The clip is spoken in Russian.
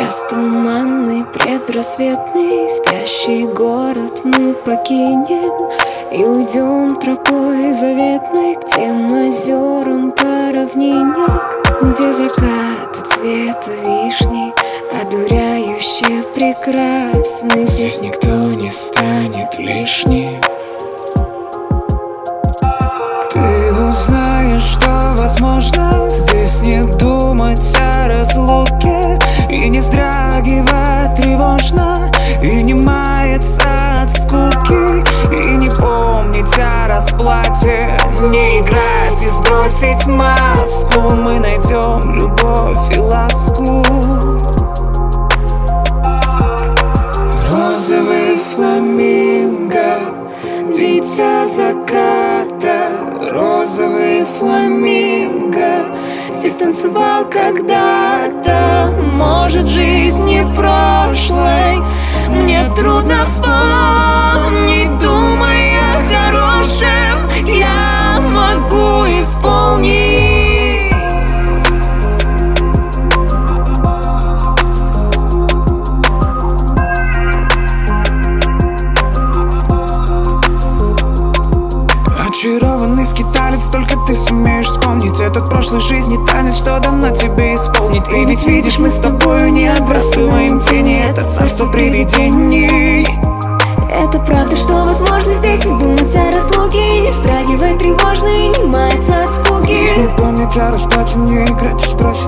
Час туманный, предрассветный, спящий город мы покинем и уйдем тропой заветной к тем озерам по равнине, где закаты цвета вишни одуряюще прекрасны. Здесь никто не станет лишним. Ты узнаешь, что возможно здесь не думать о разлуке и не вздрагивать тревожно, и не маяться от скуки, и не помнить о расплате, не играть и сбросить маску. Мы найдем любовь и ласку. Розовый фламинго, дитя заката. Розовый фламинго здесь танцевал когда-то. Может, жизни прошлой мне трудно вспомнить. Думая о хорошем, я могу исполнить. Очарованный скиталец, только ты сумеешь вспомнить этот прошлой жизни танец, что дано тебе исполнить. Ты ведь видишь, мы с тобою не отбрасываем тени, это царство привидений. Это правда, что возможно здесь не думать о разлуке, не вздрагивать тревожно и не маяться от скуки. Не помнить о расплате, не играть и сбросить